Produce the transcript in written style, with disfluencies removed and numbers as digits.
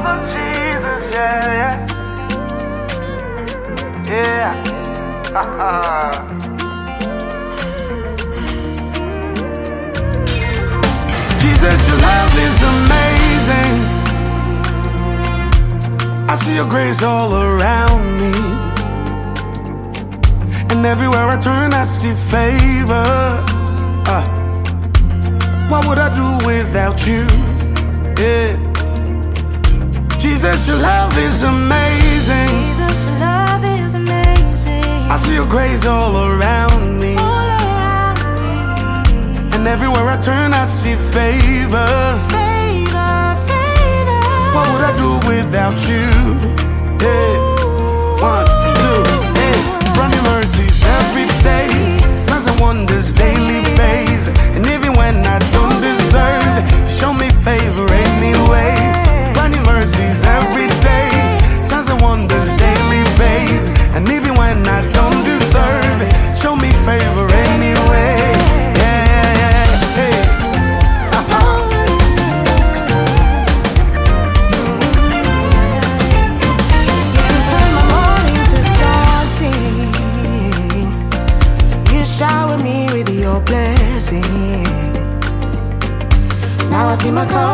of Jesus, yeah, yeah, yeah. Jesus, your love is amazing. I see your grace all around me, and everywhere I turn I see favor. What would I do without you? Yeah. Jesus, your love is amazing. Jesus, your love is amazing. I see your grace all around me, All around me. and everywhere I turn I see favor. Favor, favor. What would I do without you? Yeah. 1, 2, yeah. Running mercies every day, signs and wonders daily basis, and even when I don't deserve it, show me favor anyway. Running mercies every day, signs and wonders daily basis, and even when I don't deserve it, show me favor anyway. Shower me with your blessing. Now I see my car